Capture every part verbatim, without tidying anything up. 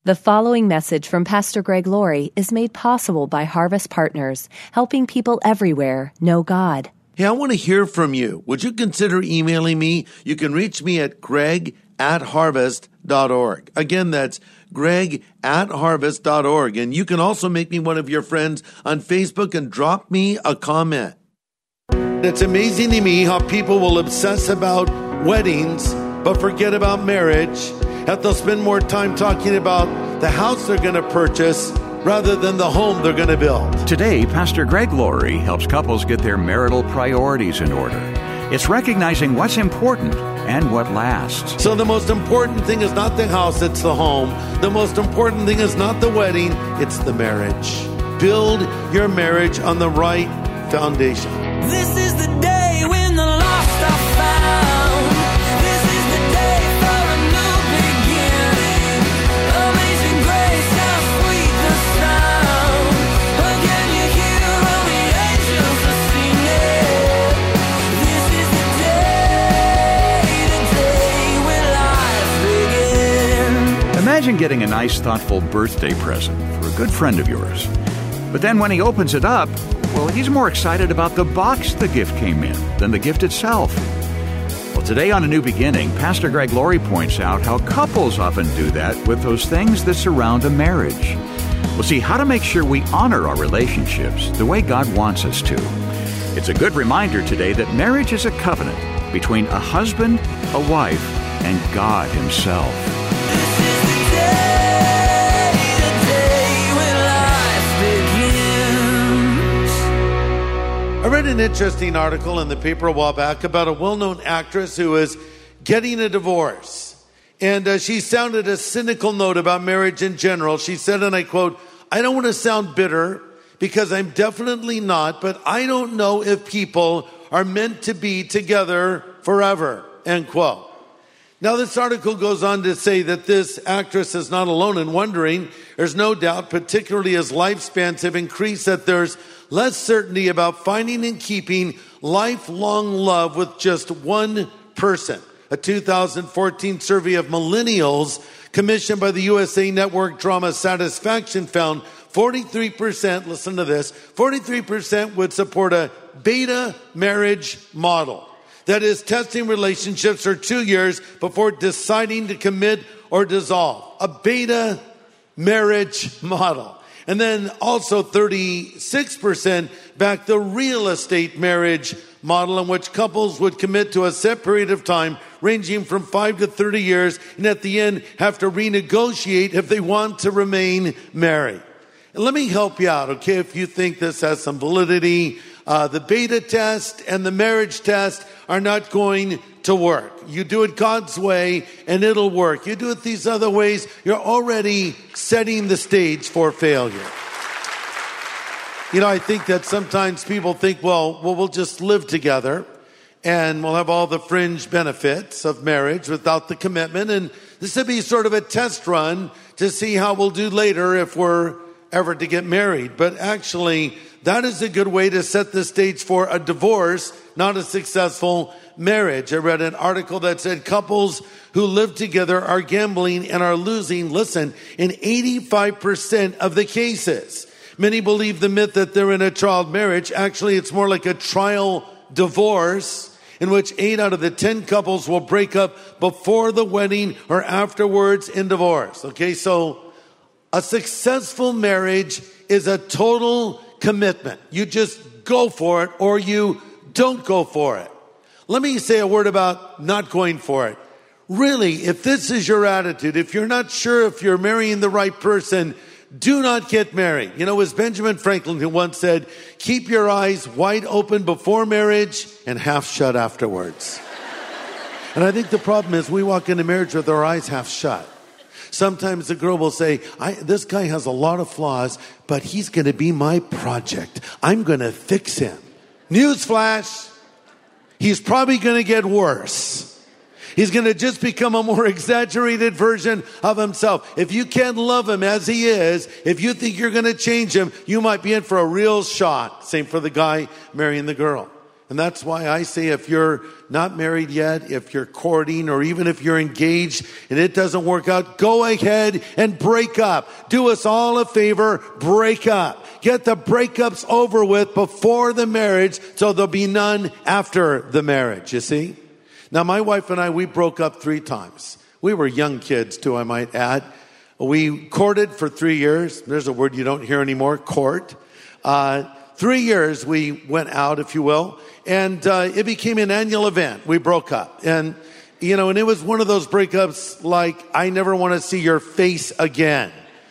The following message from Pastor Greg Laurie is made possible by Harvest Partners, helping people everywhere know God. Hey, I want to hear from you. Would you consider emailing me? You can reach me at greg at harvest dot org. Again, that's greg at harvest dot org. And you can also make me one of your friends on Facebook and drop me a comment. It's amazing to me how people will obsess about weddings but forget about marriage. That they'll spend more time talking about the house they're going to purchase rather than the home they're going to build. Today, Pastor Greg Laurie helps couples get their marital priorities in order. It's recognizing what's important and what lasts. So the most important thing is not the house, it's the home. The most important thing is not the wedding, it's the marriage. Build your marriage on the right foundation. This is the day when the lost are found. Imagine getting a nice, thoughtful birthday present for a good friend of yours. But then when he opens it up, well, he's more excited about the box the gift came in than the gift itself. Well, today on A New Beginning, Pastor Greg Laurie points out how couples often do that with those things that surround a marriage. We'll see how to make sure we honor our relationships the way God wants us to. It's a good reminder today that marriage is a covenant between a husband, a wife, and God Himself. I read an interesting article in the paper a while back about a well-known actress who is getting a divorce. And uh, she sounded a cynical note about marriage in general. She said, and I quote, "I don't want to sound bitter because I'm definitely not, but I don't know if people are meant to be together forever," end quote. Now, this article goes on to say that this actress is not alone in wondering. There's no doubt, particularly as lifespans have increased, that there's less certainty about finding and keeping lifelong love with just one person. A two thousand fourteen survey of millennials commissioned by the U S A Network Drama Satisfaction found forty-three percent, listen to this, forty-three percent would support a beta marriage model. That is, testing relationships for two years before deciding to commit or dissolve. A beta marriage model. And then also thirty-six percent back the real estate marriage model, in which couples would commit to a set period of time ranging from five to thirty years, and at the end have to renegotiate if they want to remain married. And let me help you out, okay, if you think this has some validity. Uh, the beta test and the marriage test are not going to work. You do it God's way and it'll work. You do it these other ways, you're already setting the stage for failure. You know, I think that sometimes people think, well, well, we'll just live together and we'll have all the fringe benefits of marriage without the commitment. And this would be sort of a test run to see how we'll do later if we're ever to get married. But actually, that is a good way to set the stage for a divorce, not a successful marriage. I read an article that said couples who live together are gambling and are losing, listen, in eighty-five percent of the cases. Many believe the myth that they're in a trial marriage. Actually, it's more like a trial divorce, in which eight out of the ten couples will break up before the wedding or afterwards in divorce. Okay, so a successful marriage is a total commitment. You just go for it or you don't go for it. Let me say a word about not going for it. Really, if this is your attitude, if you're not sure if you're marrying the right person, do not get married. You know, it was Benjamin Franklin who once said, keep your eyes wide open before marriage and half shut afterwards. And I think the problem is we walk into marriage with our eyes half shut. Sometimes the girl will say, I, this guy has a lot of flaws, but he's going to be my project. I'm going to fix him. Newsflash, he's probably going to get worse. He's going to just become a more exaggerated version of himself. If you can't love him as he is, if you think you're going to change him, you might be in for a real shock. Same for the guy marrying the girl. And that's why I say if you're not married yet, if you're courting, or even if you're engaged and it doesn't work out, go ahead and break up. Do us all a favor, break up. Get the breakups over with before the marriage so there'll be none after the marriage, you see? Now, my wife and I, we broke up three times. We were young kids too, I might add. We courted for three years. There's a word you don't hear anymore, court. Uh, three years we went out, if you will. And uh, it became an annual event. We broke up. And, you know, and it was one of those breakups like, I never want to see your face again.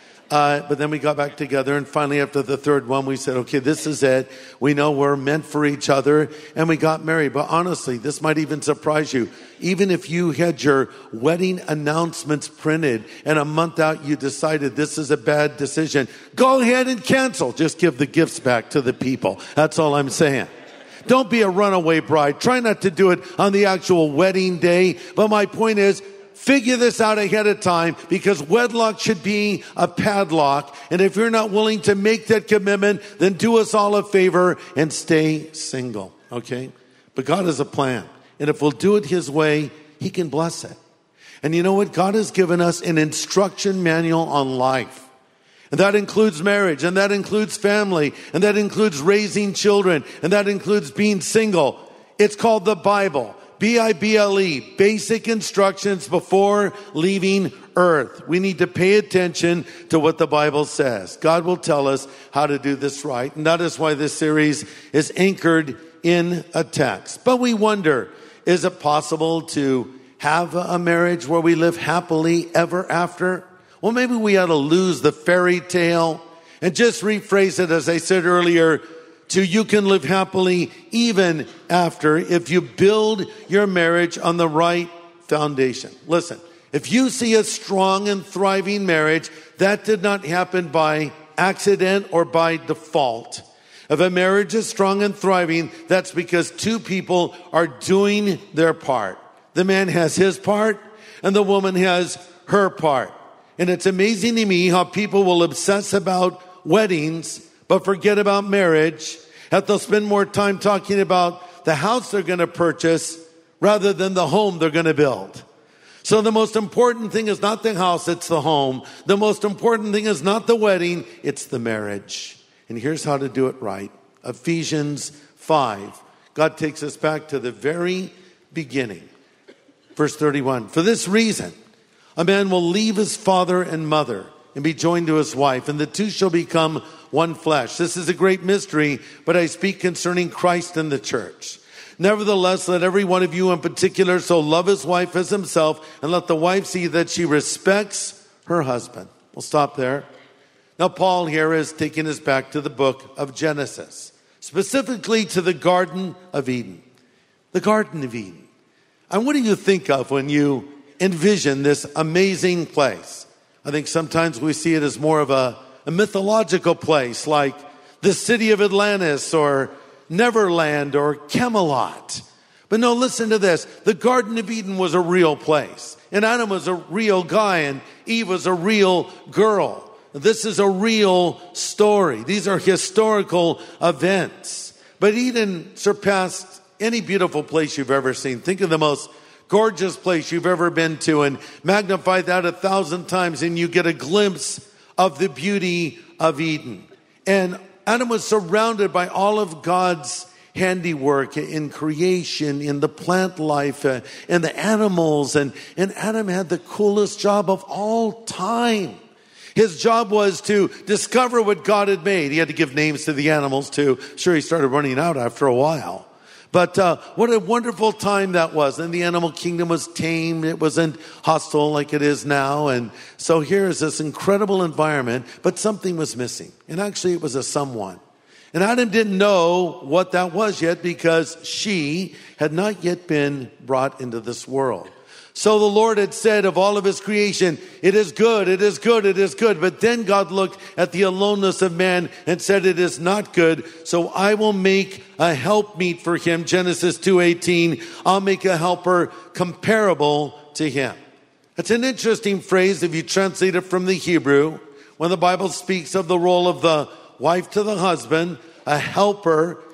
Uh, but then we got back together, and finally after the third one, we said, okay, this is it. We know we're meant for each other, and we got married. But honestly, this might even surprise you. Even if you had your wedding announcements printed and a month out you decided this is a bad decision, go ahead and cancel. Just give the gifts back to the people. That's all I'm saying. Don't be a runaway bride. Try not to do it on the actual wedding day. But my point is, figure this out ahead of time, because wedlock should be a padlock. And if you're not willing to make that commitment, then do us all a favor and stay single, okay? But God has a plan. And if we'll do it His way, He can bless it. And you know what? God has given us an instruction manual on life. And that includes marriage, and that includes family, and that includes raising children, and that includes being single. It's called the Bible. B I B L E, basic instructions before leaving earth. We need to pay attention to what the Bible says. God will tell us how to do this right. And that is why this series is anchored in a text. But we wonder, is it possible to have a marriage where we live happily ever after? Well, maybe we ought to lose the fairy tale and just rephrase it, as I said earlier, to you can live happily even after if you build your marriage on the right foundation. Listen, if you see a strong and thriving marriage, that did not happen by accident or by default. If a marriage is strong and thriving, that's because two people are doing their part. The man has his part and the woman has her part. And it's amazing to me how people will obsess about weddings but forget about marriage, that they'll spend more time talking about the house they're going to purchase rather than the home they're going to build. So the most important thing is not the house, it's the home. The most important thing is not the wedding, it's the marriage. And here's how to do it right. Ephesians five. God takes us back to the very beginning. Verse thirty-one. For this reason, a man will leave his father and mother and be joined to his wife, and the two shall become one flesh. This is a great mystery, but I speak concerning Christ and the church. Nevertheless, let every one of you in particular so love his wife as himself, and let the wife see that she respects her husband. We'll stop there. Now, Paul here is taking us back to the book of Genesis, specifically to the Garden of Eden. The Garden of Eden. And what do you think of when you envision this amazing place? I think sometimes we see it as more of a, a mythological place, like the city of Atlantis or Neverland or Camelot. But no, listen to this. The Garden of Eden was a real place. And Adam was a real guy and Eve was a real girl. This is a real story. These are historical events. But Eden surpassed any beautiful place you've ever seen. Think of the most gorgeous place you've ever been to and magnify that a thousand times and you get a glimpse of the beauty of Eden. And Adam was surrounded by all of God's handiwork in creation, in the plant life, uh, and the animals. And, and Adam had the coolest job of all time. His job was to discover what God had made. He had to give names to the animals too. Sure, he started running out after a while. But uh, what a wonderful time that was. And the animal kingdom was tame. It wasn't hostile like it is now. And so here is this incredible environment, but something was missing. And actually it was a someone. And Adam didn't know what that was yet because she had not yet been brought into this world. So the Lord had said of all of his creation, it is good, it is good, it is good. But then God looked at the aloneness of man and said, it is not good. So I will make a helpmeet for him. Genesis two eighteen, I'll make a helper comparable to him. That's an interesting phrase if you translate it from the Hebrew. When the Bible speaks of the role of the wife to the husband, a helper,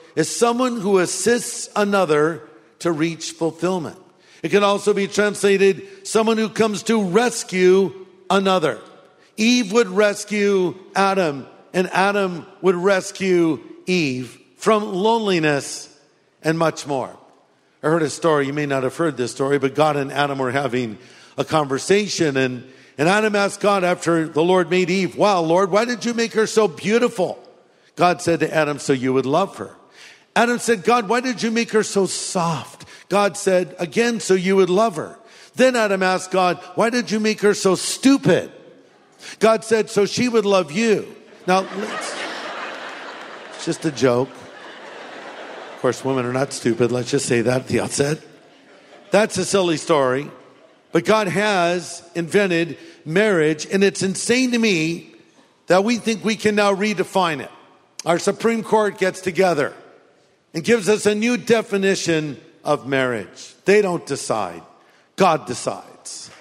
is someone who assists another to reach fulfillment. It can also be translated someone who comes to rescue another. Eve would rescue Adam, and Adam would rescue Eve from loneliness and much more. I heard a story, you may not have heard this story, but God and Adam were having a conversation, and, and Adam asked God after the Lord made Eve, "Wow, Lord, why did you make her so beautiful?" God said to Adam, "So you would love her." Adam said, "God, why did you make her so soft?" God said, again, "So you would love her." Then Adam asked God, "Why did you make her so stupid?" God said, "So she would love you." Now, let's, it's just a joke. Of course, women are not stupid. Let's just say that at the outset. That's a silly story. But God has invented marriage, and it's insane to me that we think we can now redefine it. Our Supreme Court gets together and gives us a new definition of marriage. They don't decide. God decides.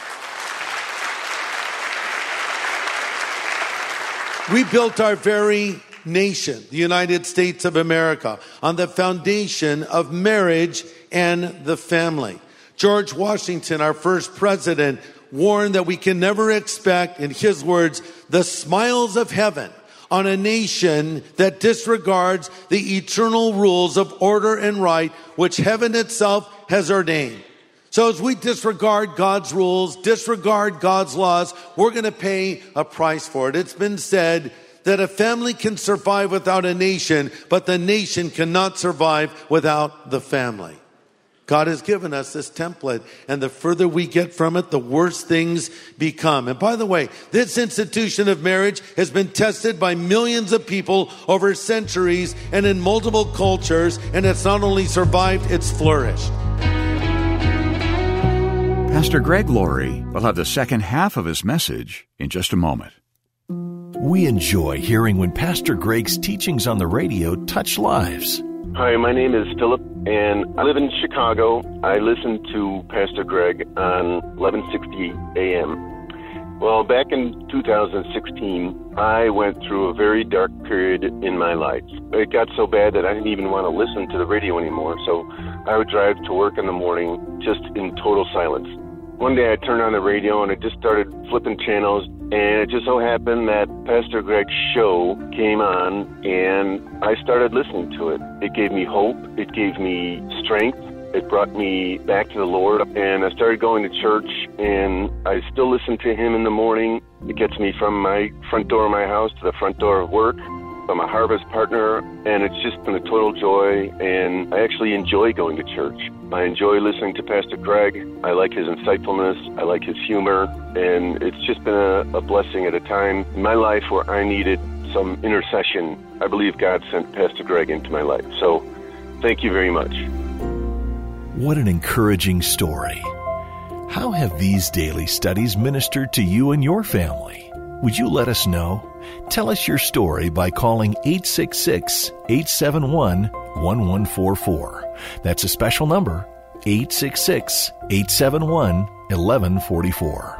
We built our very nation, the United States of America, on the foundation of marriage and the family. George Washington, our first president, warned that we can never expect, in his words, the smiles of heaven on a nation that disregards the eternal rules of order and right, which heaven itself has ordained. So as we disregard God's rules, disregard God's laws, we're going to pay a price for it. It's been said that a family can survive without a nation, but the nation cannot survive without the family. God has given us this template, and the further we get from it, the worse things become. And by the way, this institution of marriage has been tested by millions of people over centuries and in multiple cultures, and it's not only survived, it's flourished. Pastor Greg Laurie will have the second half of his message in just a moment. We enjoy hearing when Pastor Greg's teachings on the radio touch lives. Hi, my name is Philip, and I live in Chicago. I listen to Pastor Greg on eleven sixty A M. Well, back in two thousand sixteen, I went through a very dark period in my life. It got so bad that I didn't even want to listen to the radio anymore, so I would drive to work in the morning just in total silence. One day I turned on the radio and I just started flipping channels, and it just so happened that Pastor Greg's show came on, and I started listening to it. It gave me hope. It gave me strength. It brought me back to the Lord, and I started going to church, and I still listen to him in the morning. It gets me from my front door of my house to the front door of work. I'm a Harvest partner, and it's just been a total joy, and I actually enjoy going to church. I enjoy listening to Pastor Greg. I like his insightfulness. I like his humor, and it's just been a, a blessing at a time in my life where I needed some intercession. I believe God sent Pastor Greg into my life. So thank you very much. What an encouraging story. How have these daily studies ministered to you and your family? Would you let us know? Tell us your story by calling eight six six, eight seven one, one one four four. That's a special number, eight six six, eight seven one, one one four four.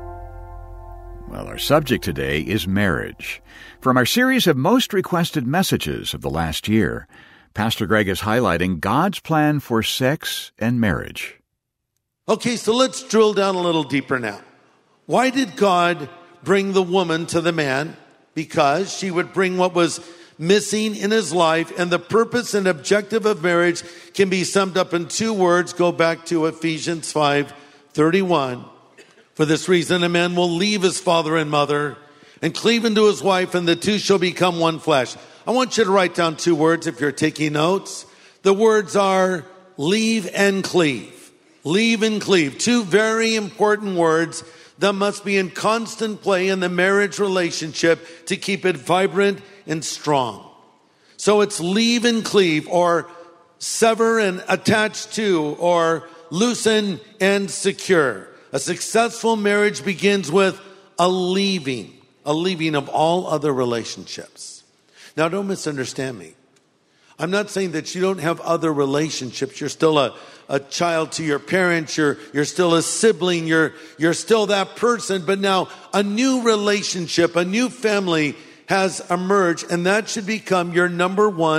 Well, our subject today is marriage. From our series of most requested messages of the last year, Pastor Greg is highlighting God's plan for sex and marriage. Okay, so let's drill down a little deeper now. Why did God bring the woman to the man? Because she would bring what was missing in his life, and the purpose and objective of marriage can be summed up in two words. Go back to Ephesians five thirty-one. For this reason, a man will leave his father and mother and cleave unto his wife, and the two shall become one flesh. I want you to write down two words if you're taking notes. The words are leave and cleave. Leave and cleave. Two very important words that must be in constant play in the marriage relationship to keep it vibrant and strong. So it's leave and cleave, or sever and attach to, or loosen and secure. A successful marriage begins with a leaving, a leaving of all other relationships. Now, don't misunderstand me. I'm not saying that you don't have other relationships. You're still a, a child to your parents. You're, you're still a sibling. You're, you're still that person. But now a new relationship, a new family has emerged, and that should become your number one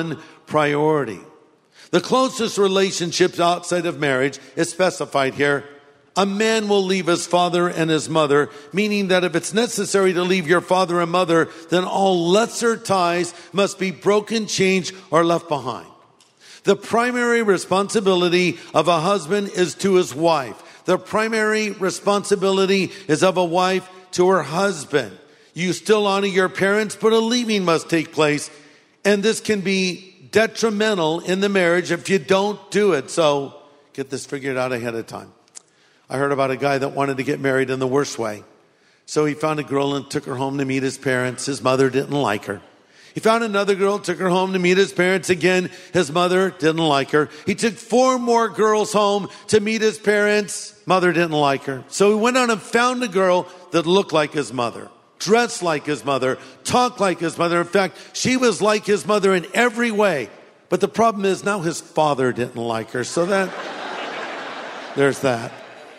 priority. The closest relationships outside of marriage is specified here. A man will leave his father and his mother, meaning that if it's necessary to leave your father and mother, then all lesser ties must be broken, changed, or left behind. The primary responsibility of a husband is to his wife. The primary responsibility is of a wife to her husband. You still honor your parents, but a leaving must take place. And this can be detrimental in the marriage if you don't do it. So get this figured out ahead of time. I heard about a guy that wanted to get married in the worst way. So he found a girl and took her home to meet his parents. His mother didn't like her. He found another girl, took her home to meet his parents. Again, his mother didn't like her. He took four more girls home to meet his parents. Mother didn't like her. So he went on and found a girl that looked like his mother, dressed like his mother, talked like his mother. In fact, she was like his mother in every way. But the problem is now his father didn't like her. So that, there's that.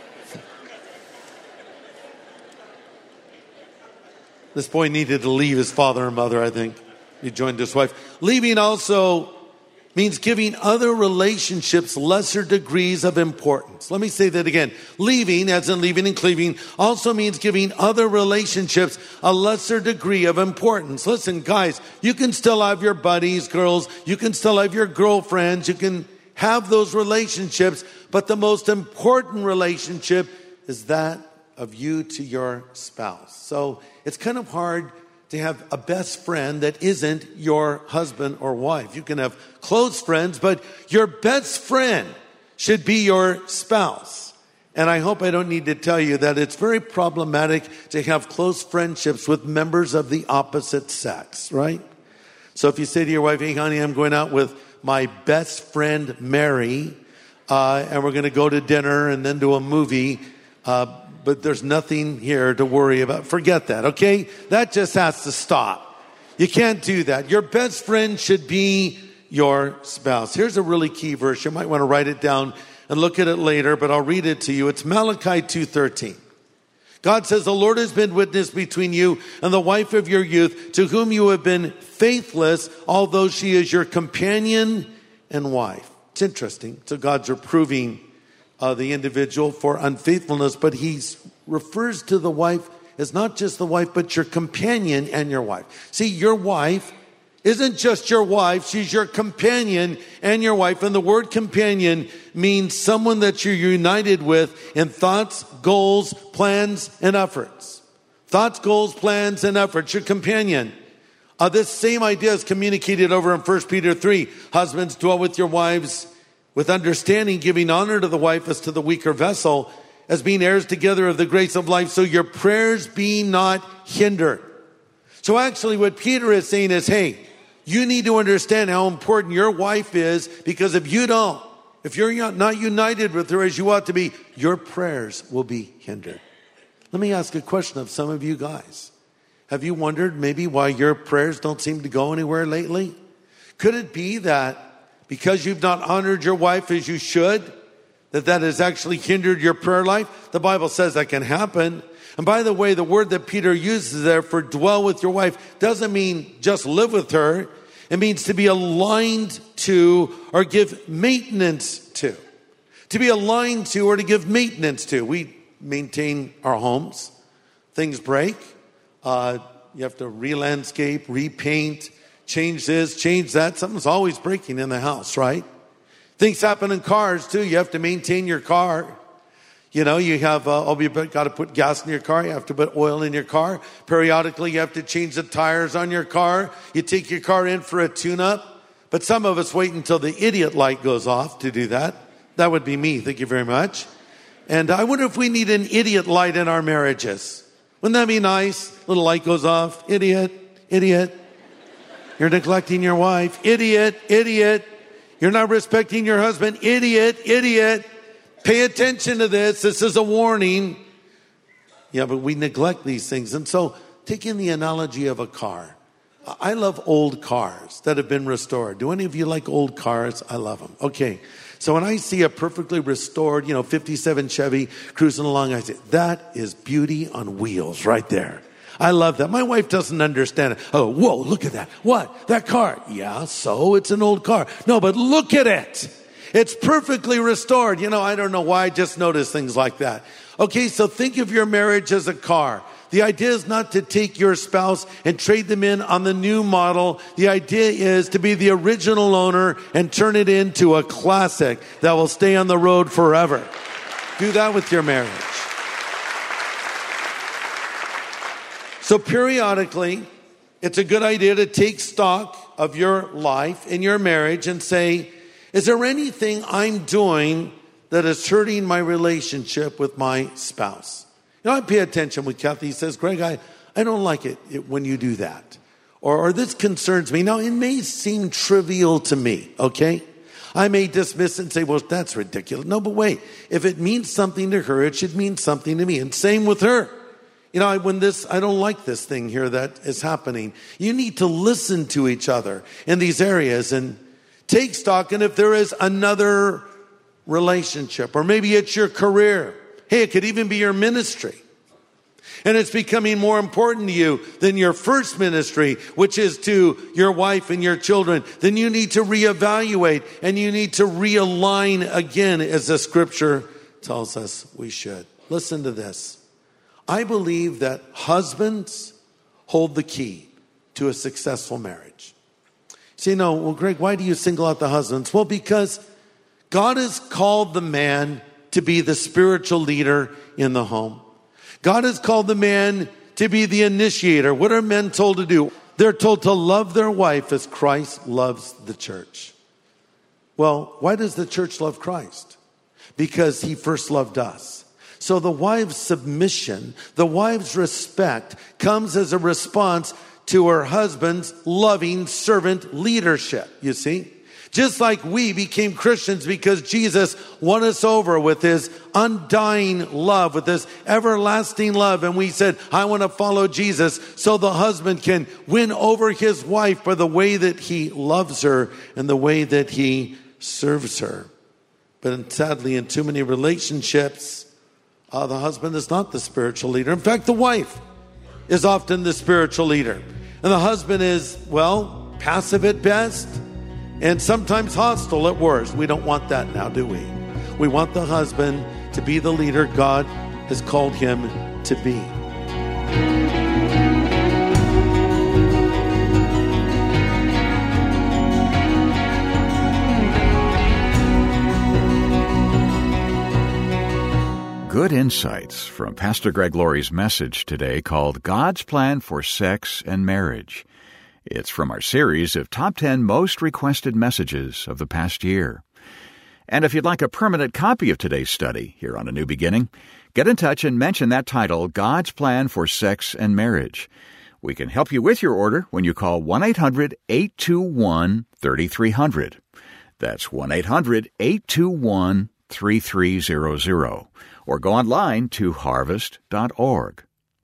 This boy needed to leave his father and mother, I think. He joined his wife. Leaving also means giving other relationships lesser degrees of importance. Let me say that again. Leaving, as in leaving and cleaving, also means giving other relationships a lesser degree of importance. Listen, guys, you can still have your buddies, girls. You can still have your girlfriends. You can have those relationships. But the most important relationship is that of you to your spouse. So it's kind of hard to have a best friend that isn't your husband or wife. You can have close friends, but your best friend should be your spouse. And I hope I don't need to tell you that it's very problematic to have close friendships with members of the opposite sex, right? So if you say to your wife, hey, honey, I'm going out with my best friend, Mary, uh, and we're going to go to dinner and then to a movie, uh, but there's nothing here to worry about. Forget that, okay? That just has to stop. You can't do that. Your best friend should be your spouse. Here's a really key verse. You might want to write it down and look at it later, but I'll read it to you. It's Malachi two thirteen. God says, the Lord has been witness between you and the wife of your youth, to whom you have been faithless, although she is your companion and wife. It's interesting. So God's reproving Uh, the individual for unfaithfulness, but he refers to the wife as not just the wife, but your companion and your wife. See, your wife isn't just your wife, she's your companion and your wife. And the word companion means someone that you're united with in thoughts, goals, plans, and efforts. Thoughts, goals, plans, and efforts. Your companion. Uh, this same idea is communicated over in First Peter three. Husbands, dwell with your wives with understanding, giving honor to the wife as to the weaker vessel, as being heirs together of the grace of life, so your prayers be not hindered. So actually what Peter is saying is, hey, you need to understand how important your wife is, because if you don't, if you're not united with her as you ought to be, your prayers will be hindered. Let me ask a question of some of you guys. Have you wondered maybe why your prayers don't seem to go anywhere lately? Could it be that because you've not honored your wife as you should, that that has actually hindered your prayer life? The Bible says that can happen. And by the way, the word that Peter uses there for dwell with your wife doesn't mean just live with her. It means to be aligned to or give maintenance to. To be aligned to or to give maintenance to. We maintain our homes. Things break. Uh, you have to re-landscape, repaint, change this, change that. Something's always breaking in the house, right? Things happen in cars too. You have to maintain your car. You know, you have, uh, oh, you've got to put gas in your car. You have to put oil in your car. Periodically, you have to change the tires on your car. You take your car in for a tune-up. But some of us wait until the idiot light goes off to do that. That would be me. Thank you very much. And I wonder if we need an idiot light in our marriages. Wouldn't that be nice? Little light goes off. Idiot, idiot. You're neglecting your wife. Idiot, idiot. You're not respecting your husband. Idiot, idiot. Pay attention to this. This is a warning. Yeah, but we neglect these things. And so, take in the analogy of a car. I love old cars that have been restored. Do any of you like old cars? I love them. Okay. So when I see a perfectly restored, you know, fifty-seven Chevy cruising along, I say, that is beauty on wheels right there. I love that. My wife doesn't understand it. Oh, whoa, look at that. What? That car. Yeah, so it's an old car. No, but look at it. It's perfectly restored. You know, I don't know why I just noticed things like that. Okay, so think of your marriage as a car. The idea is not to take your spouse and trade them in on the new model. The idea is to be the original owner and turn it into a classic that will stay on the road forever. Do that with your marriage. So periodically, it's a good idea to take stock of your life and your marriage and say, is there anything I'm doing that is hurting my relationship with my spouse? You know, I pay attention when Kathy says, Greg, I, I don't like it when you do that. Or, or this concerns me. Now, it may seem trivial to me, okay? I may dismiss it and say, well, that's ridiculous. No, but wait. If it means something to her, it should mean something to me. And same with her. You know, when this, I don't like this thing here that is happening. You need to listen to each other in these areas and take stock. And if there is another relationship, or maybe it's your career, hey, it could even be your ministry, and it's becoming more important to you than your first ministry, which is to your wife and your children, then you need to reevaluate and you need to realign again, as the scripture tells us we should. Listen to this. I believe that husbands hold the key to a successful marriage. Say, no, well, Greg, why do you single out the husbands? Well, because God has called the man to be the spiritual leader in the home. God has called the man to be the initiator. What are men told to do? They're told to love their wife as Christ loves the church. Well, why does the church love Christ? Because he first loved us. So the wife's submission, the wife's respect comes as a response to her husband's loving servant leadership, you see? Just like we became Christians because Jesus won us over with his undying love, with his everlasting love. And we said, I want to follow Jesus, so the husband can win over his wife by the way that he loves her and the way that he serves her. But sadly, in too many relationships, uh, the husband is not the spiritual leader. In fact, the wife is often the spiritual leader. And the husband is, well, passive at best, and sometimes hostile at worst. We don't want that now, do we? We want the husband to be the leader God has called him to be. Good insights from Pastor Greg Laurie's message today called God's Plan for Sex and Marriage. It's from our series of Top ten Most Requested Messages of the past year. And if you'd like a permanent copy of today's study here on A New Beginning, get in touch and mention that title, God's Plan for Sex and Marriage. We can help you with your order when you call one eight hundred eight two one three three zero zero. That's one eight hundred eight two one three three zero zero. Or go online to harvest dot org.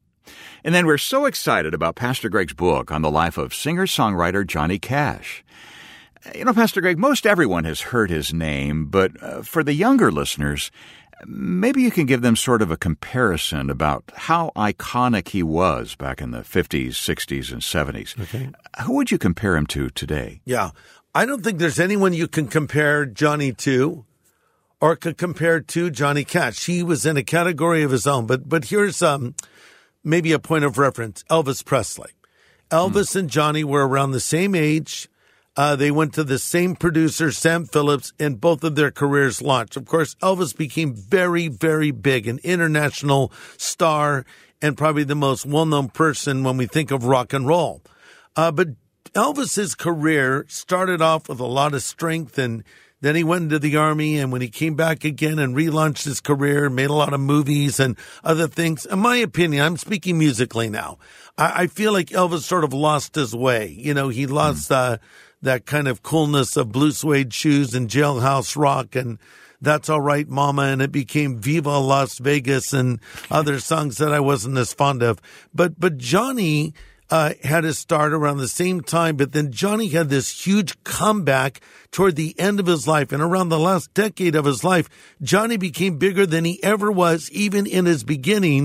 And then we're so excited about Pastor Greg's book on the life of singer-songwriter Johnny Cash. You know, Pastor Greg, most everyone has heard his name, but uh, for the younger listeners, maybe you can give them sort of a comparison about how iconic he was back in the fifties, sixties, and seventies. Okay. Who would you compare him to today? Yeah, I don't think there's anyone you can compare Johnny to or could compare to Johnny Cash. He was in a category of his own, but but here's um. maybe a point of reference, Elvis Presley. Elvis mm. and Johnny were around the same age. Uh, they went to the same producer, Sam Phillips, and both of their careers launched. Of course, Elvis became very, very big, an international star, and probably the most well-known person when we think of rock and roll. Uh, but Elvis's career started off with a lot of strength, and then he went into the Army, and when he came back again and relaunched his career, made a lot of movies and other things. In my opinion, I'm speaking musically now, I, I feel like Elvis sort of lost his way. You know, he lost mm. uh, that kind of coolness of blue suede shoes and Jailhouse Rock and That's All Right, Mama, and it became Viva Las Vegas and other songs that I wasn't as fond of. But but Johnny Uh, had his start around the same time, but then Johnny had this huge comeback toward the end of his life. And around the last decade of his life, Johnny became bigger than he ever was, even in his beginning.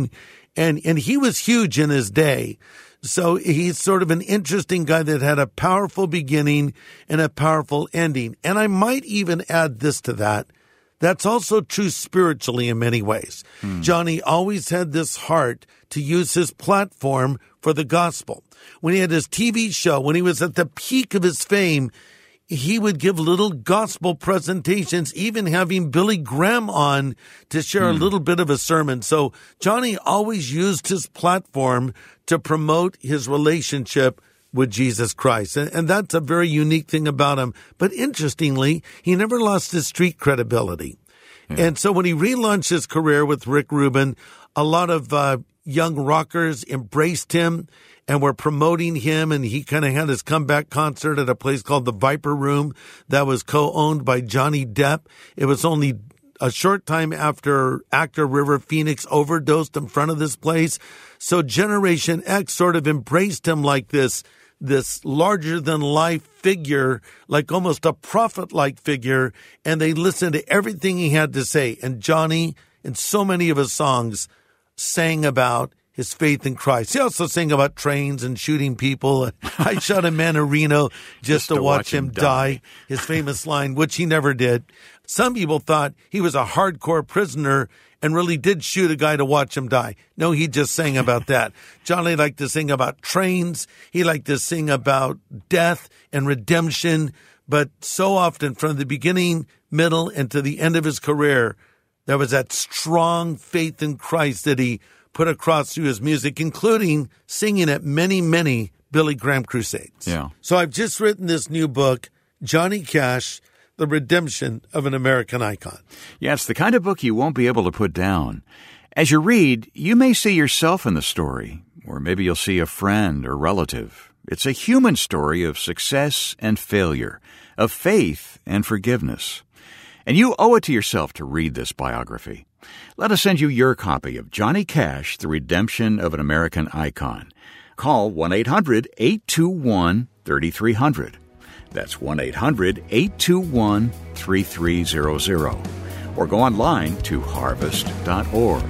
And, and he was huge in his day. So he's sort of an interesting guy that had a powerful beginning and a powerful ending. And I might even add this to that. That's also true spiritually in many ways. Hmm. Johnny always had this heart to use his platform for the gospel. When he had his T V show, when he was at the peak of his fame, he would give little gospel presentations, even having Billy Graham on to share mm. a little bit of a sermon. So Johnny always used his platform to promote his relationship with Jesus Christ. And, and that's a very unique thing about him. But interestingly, he never lost his street credibility. Yeah. And so when he relaunched his career with Rick Rubin, a lot of uh, young rockers embraced him and were promoting him, and he kind of had his comeback concert at a place called the Viper Room that was co-owned by Johnny Depp. It was only a short time after actor River Phoenix overdosed in front of this place. So Generation X sort of embraced him like this, this larger-than-life figure, like almost a prophet-like figure, and they listened to everything he had to say. And Johnny, in so many of his songs, sang about his faith in Christ. He also sang about trains and shooting people. I shot a man in Reno just, just to, to watch, watch him, him die. die. His famous line, which he never did. Some people thought he was a hardcore prisoner and really did shoot a guy to watch him die. No, he just sang about that. Johnny liked to sing about trains. He liked to sing about death and redemption. But so often from the beginning, middle, and to the end of his career, there was that strong faith in Christ that he put across through his music, including singing at many, many Billy Graham crusades. Yeah. So I've just written this new book, Johnny Cash, The Redemption of an American Icon. Yeah, it's the kind of book you won't be able to put down. As you read, you may see yourself in the story, or maybe you'll see a friend or relative. It's a human story of success and failure, of faith and forgiveness. And you owe it to yourself to read this biography. Let us send you your copy of Johnny Cash, The Redemption of an American Icon. Call one eight hundred eight two one three three zero zero. That's one eight hundred eight two one three three zero zero. Or go online to harvest dot org.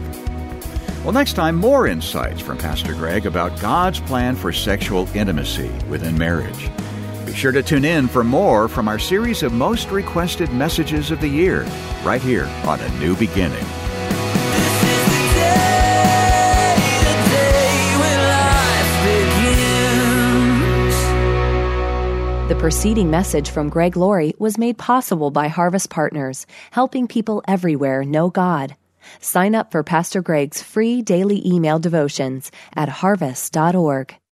Well, next time, more insights from Pastor Greg about God's plan for sexual intimacy within marriage. Be sure to tune in for more from our series of most requested messages of the year, right here on A New Beginning. The preceding message from Greg Laurie was made possible by Harvest Partners, helping people everywhere know God. Sign up for Pastor Greg's free daily email devotions at harvest dot org.